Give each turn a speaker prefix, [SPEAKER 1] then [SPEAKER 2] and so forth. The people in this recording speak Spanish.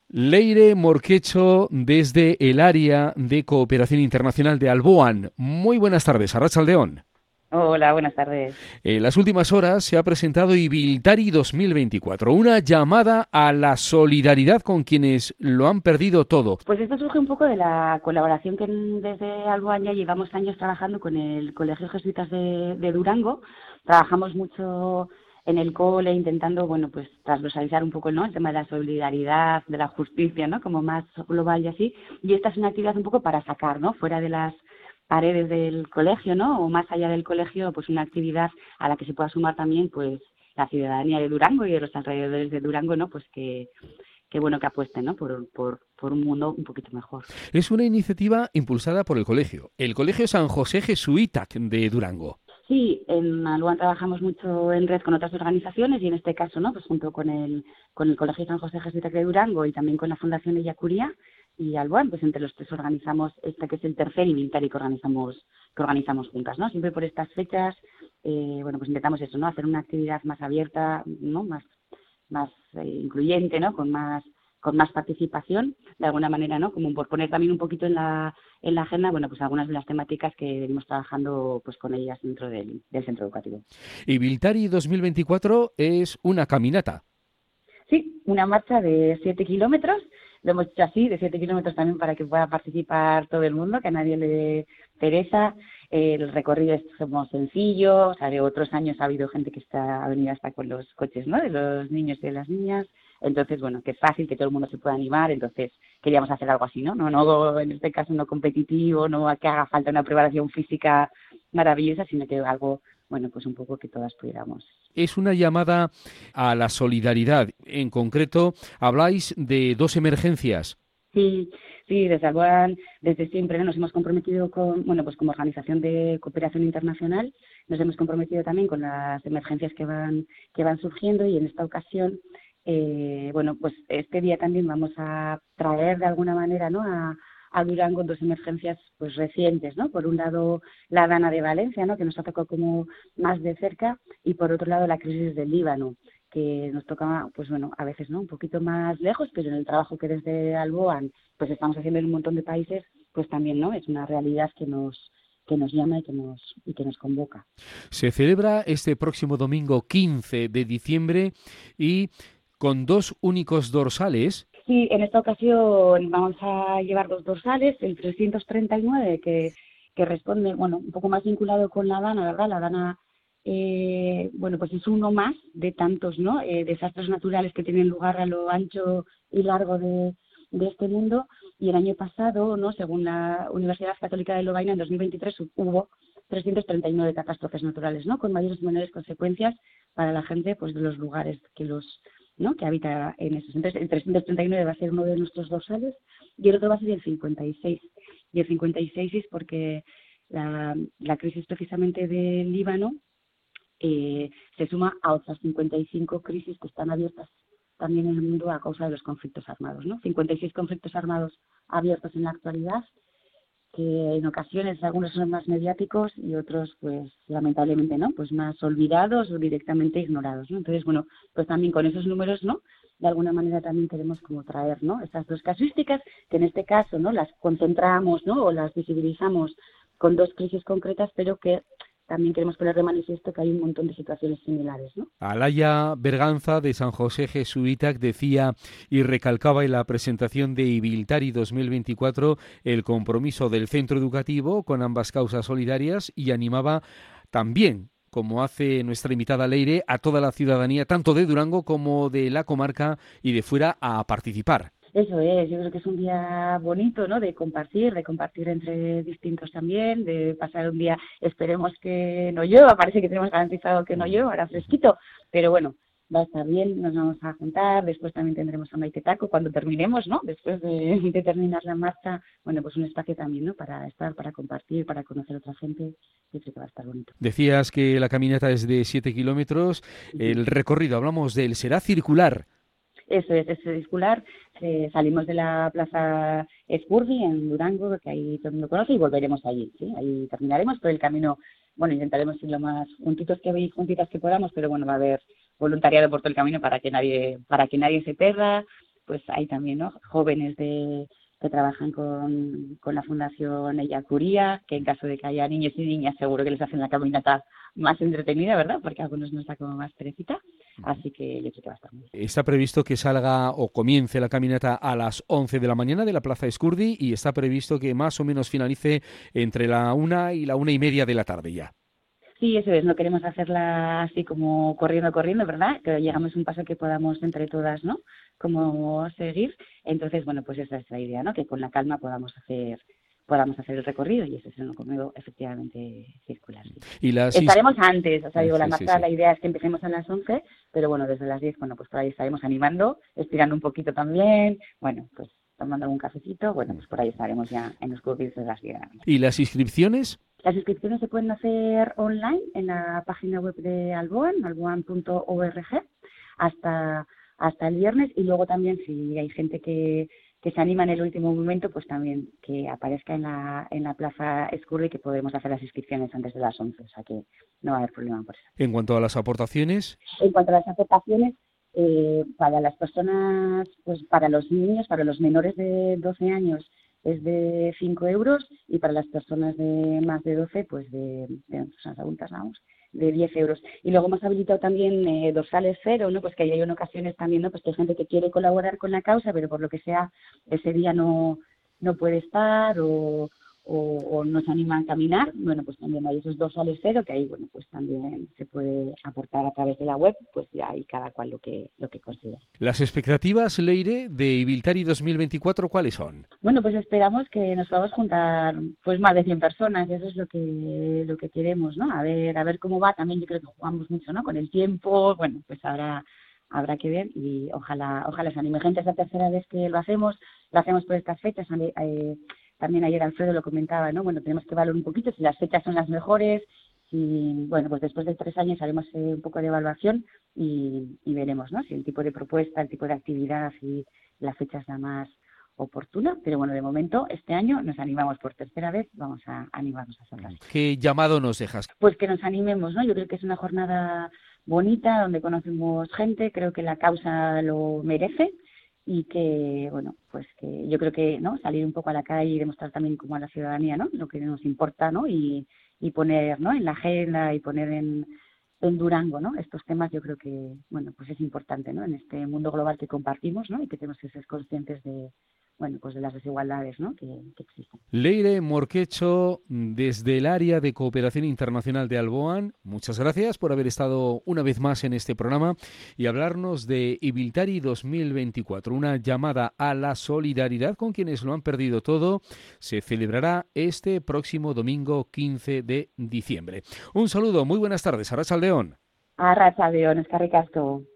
[SPEAKER 1] Leire Morquecho desde el área de cooperación internacional de Alboan. Muy buenas tardes, Arratsaldeon.
[SPEAKER 2] Hola, buenas tardes.
[SPEAKER 1] En las últimas horas se ha presentado Ibiltari 2024, una llamada a la solidaridad con quienes lo han perdido todo.
[SPEAKER 2] Pues esto surge un poco de la colaboración que desde Alboan ya llevamos años trabajando con el Colegio Jesuitas de Durango. Trabajamos mucho en el cole intentando, bueno, pues transversalizar un poco, ¿no?, el tema de la solidaridad, de la justicia, ¿no?, como más global y así. Y esta es una actividad un poco para sacar, ¿no?, fuera de las paredes del colegio, ¿no?, o más allá del colegio, pues una actividad a la que se pueda sumar también, pues, la ciudadanía de Durango y de los alrededores de Durango, ¿no?, pues que bueno que apuesten, ¿no?, por un mundo un poquito mejor.
[SPEAKER 1] Es una iniciativa impulsada por el Colegio San José Jesuítac de Durango.
[SPEAKER 2] Sí, en Alboan trabajamos mucho en red con otras organizaciones y en este caso, ¿no?, pues junto con el Colegio San José Jesuítac de Durango y también con la Fundación Ellacuría y Alboan, pues entre los tres organizamos este que es el tercer Ibiltari que organizamos juntas, ¿no? Siempre por estas fechas, bueno, pues intentamos eso, ¿no?, hacer una actividad más abierta, ¿no?, más incluyente, ¿no?, con más participación, de alguna manera, ¿no?, como por poner también un poquito en la agenda, bueno, pues algunas de las temáticas que venimos trabajando pues con ellas dentro del centro educativo.
[SPEAKER 1] Ibiltari 2024 es una caminata.
[SPEAKER 2] Sí, una marcha de 7 kilómetros, lo hemos hecho así, de 7 kilómetros también para que pueda participar todo el mundo, que a nadie le dé pereza. El recorrido es como sencillo, o sea, de otros años ha habido gente que ha venido hasta con los coches, ¿no?, de los niños y de las niñas. Entonces, bueno, que es fácil, que todo el mundo se pueda animar, entonces queríamos hacer algo así, ¿no? No, en este caso no competitivo, no que haga falta una preparación física maravillosa, sino que algo, bueno, pues un poco que todas pudiéramos.
[SPEAKER 1] Es una llamada a la solidaridad. En concreto, habláis de dos emergencias.
[SPEAKER 2] Sí, sí, desde Alboan, desde siempre, ¿no?, nos hemos comprometido con, bueno, pues como organización de cooperación internacional, nos hemos comprometido también con las emergencias que van surgiendo y en esta ocasión, bueno, pues este día también vamos a traer de alguna manera, ¿no?, a Durango dos emergencias pues recientes, ¿no? Por un lado la Dana de Valencia, ¿no?, que nos ha tocado como más de cerca, y por otro lado la crisis del Líbano, que nos toca, pues bueno, a veces, ¿no?, un poquito más lejos, pero en el trabajo que desde Alboan pues estamos haciendo en un montón de países, pues también, ¿no?, es una realidad que nos llama y que nos convoca.
[SPEAKER 1] Se celebra este próximo domingo 15 de diciembre y con dos únicos dorsales.
[SPEAKER 2] Sí, en esta ocasión vamos a llevar dos dorsales, el 339 que responde, bueno, un poco más vinculado con la Dana, ¿verdad? La Dana, bueno, pues es uno más de tantos, ¿no?, desastres naturales que tienen lugar a lo ancho y largo de este mundo. Y el año pasado, ¿no?, según la Universidad Católica de Lovaina, en 2023 hubo 339 catástrofes naturales, ¿no?, con mayores y menores consecuencias para la gente, pues de los lugares ¿no?, que habita en esos. Entonces, el 339 va a ser uno de nuestros dorsales y el otro va a ser el 56. Y el 56 es porque la crisis precisamente del Líbano se suma a otras 55 crisis que están abiertas también en el mundo a causa de los conflictos armados, ¿no? 56 conflictos armados abiertos en la actualidad, que en ocasiones algunos son más mediáticos y otros, pues lamentablemente, ¿no?, pues más olvidados o directamente ignorados, ¿no? Entonces, bueno, pues también con esos números, ¿no?, de alguna manera también queremos como traer, ¿no?, estas dos casuísticas, que en este caso, ¿no?, las concentramos, ¿no?, o las visibilizamos con dos crisis concretas, pero que también queremos poner de manifiesto que hay un montón de situaciones similares, ¿no?
[SPEAKER 1] Alaya Berganza de San José Jesuítac decía y recalcaba en la presentación de Ibiltari 2024 el compromiso del centro educativo con ambas causas solidarias y animaba también, como hace nuestra invitada Leire, a toda la ciudadanía, tanto de Durango como de la comarca y de fuera, a participar.
[SPEAKER 2] Eso es, yo creo que es un día bonito, ¿no?, de compartir entre distintos también, de pasar un día, esperemos que no llueva, parece que tenemos garantizado que no llueva, ahora fresquito, pero bueno, va a estar bien, nos vamos a juntar, después también tendremos a Maitetaco cuando terminemos, ¿no?, después de terminar la marcha, bueno, pues un espacio también, ¿no?, para estar, para compartir, para conocer a otra gente, yo creo que va a estar bonito.
[SPEAKER 1] Decías que la caminata es de 7 kilómetros,
[SPEAKER 2] Ujú.
[SPEAKER 1] el recorrido, hablamos del, será circular.
[SPEAKER 2] Eso es circular. Salimos de la Plaza Escurdi en Durango, que ahí todo el mundo conoce, y volveremos allí, ¿sí? Ahí terminaremos, pero el camino, bueno, intentaremos ir lo más juntitas que podamos, pero bueno, va a haber voluntariado por todo el camino para que nadie se pierda, pues hay también, ¿no?, jóvenes que trabajan con la Fundación Ella Curía, que en caso de que haya niños y niñas seguro que les hacen la caminata más entretenida, ¿verdad? Porque a algunos nos da como más perecita, así que yo creo que va a estar muy bien.
[SPEAKER 1] Está previsto que salga o comience la caminata a las 11 de la mañana de la Plaza Escurdi y está previsto que más o menos finalice entre la 1 y la 1:30 de la tarde ya.
[SPEAKER 2] Sí, eso es, no queremos hacerla así como corriendo, ¿verdad? Que llegamos a un paso que podamos entre todas, ¿no?, como seguir. Entonces, bueno, pues esa es la idea, ¿no?, que con la calma podamos hacer el recorrido, y ese es un recorrido efectivamente circular. Sí.
[SPEAKER 1] Y
[SPEAKER 2] Estaremos antes, o sea, digo,
[SPEAKER 1] sí.
[SPEAKER 2] la idea es que empecemos a las 11, pero bueno, desde las 10, bueno, pues por ahí estaremos animando, estirando un poquito también, bueno, pues tomando algún cafecito, bueno, pues por ahí estaremos ya en los cursos de las 10 de la mañana.
[SPEAKER 1] ¿Y las inscripciones?
[SPEAKER 2] Las inscripciones se pueden hacer online en la página web de Alboan, alboan.org, hasta el viernes, y luego también si hay gente que se anima en el último momento, pues también que aparezca en la Plaza Escurdi, que podemos hacer las inscripciones antes de las 11, o sea que no va a haber problema por eso.
[SPEAKER 1] En cuanto a las aportaciones.
[SPEAKER 2] En cuanto a las aportaciones, para las personas, pues para los niños, para los menores de 12 años, es de 5 euros, y para las personas de más de 12, pues de personas adultas, vamos, de 10 euros. Y luego hemos habilitado también dorsales cero, ¿no? Pues que hay en ocasiones también, ¿no?, pues que hay gente que quiere colaborar con la causa, pero por lo que sea ese día no puede estar o no se animan a caminar. Bueno, pues también hay esos dorsales cero, que ahí, bueno, pues también se puede aportar a través de la web, pues ya hay cada cual lo que considera.
[SPEAKER 1] Las expectativas, Leire, de Ibiltari 2024, ¿cuáles son?
[SPEAKER 2] Bueno, pues esperamos que nos podamos juntar pues más de 100 personas, eso es lo que queremos, ¿no? A ver cómo va. También yo creo que jugamos mucho, ¿no?, con el tiempo. Bueno, pues habrá que ver, y ojalá se anime gente. Es la tercera vez que lo hacemos por estas fechas. También ayer Alfredo lo comentaba, ¿no? Bueno, tenemos que valorar un poquito si las fechas son las mejores, y bueno, pues después de 3 años haremos un poco de evaluación y veremos, ¿no?, si el tipo de propuesta, el tipo de actividad y la fecha es la más oportuna. Pero bueno, de momento este año nos animamos por tercera vez, vamos a animarnos a hacerlas.
[SPEAKER 1] ¿Qué llamado nos dejas?
[SPEAKER 2] Pues que nos animemos, ¿no? Yo creo que es una jornada bonita donde conocemos gente, creo que la causa lo merece, y que, bueno, pues que yo creo que, ¿no?, salir un poco a la calle y demostrar también como a la ciudadanía, ¿no?, lo que nos importa, ¿no?, y poner, ¿no?, en la agenda, y poner en Durango, ¿no?, estos temas. Yo creo que, bueno, pues es importante, ¿no?, en este mundo global que compartimos, ¿no?, y que tenemos que ser conscientes de, bueno, pues de las desigualdades, ¿no?, que existen.
[SPEAKER 1] Leire Morquecho, desde el área de cooperación internacional de Alboan, muchas gracias por haber estado una vez más en este programa y hablarnos de Ibiltari 2024, una llamada a la solidaridad con quienes lo han perdido todo. Se celebrará este próximo domingo 15 de diciembre. Un saludo, muy buenas tardes, Arratsaldeon.
[SPEAKER 2] Arratsaldeon, eskerrik asko.